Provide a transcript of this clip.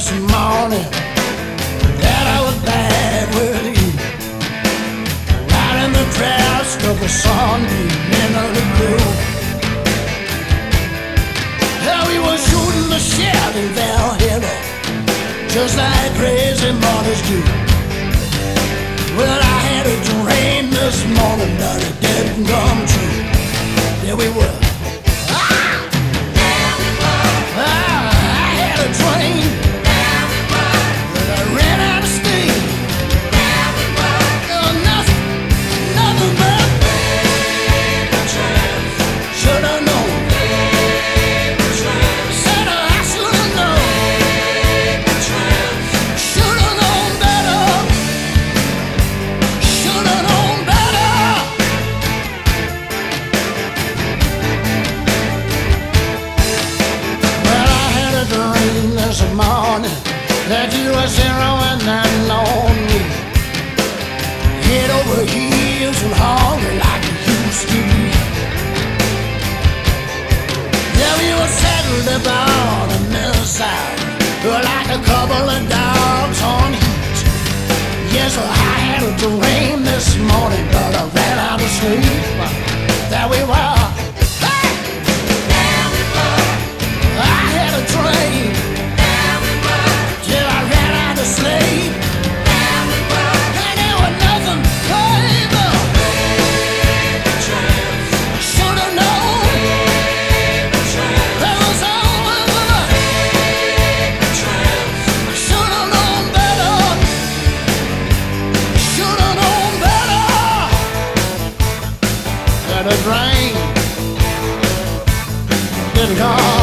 this morning that I was bad with you. Right in the crowds of the sunbeam into the blue. How we were shooting the shit in Valhalla, just like crazy mothers do. Well, I had a dream this morning, but it didn't come true. There we were. Morning that you were zeroing in on me, head over heels and hungry like you used to be. Yeah, we were settled upon a missile like a couple of dogs on heat. Yes, I had a dream this morning, but I ran out of sleep. There we were. I had a dream. The rain didn't come.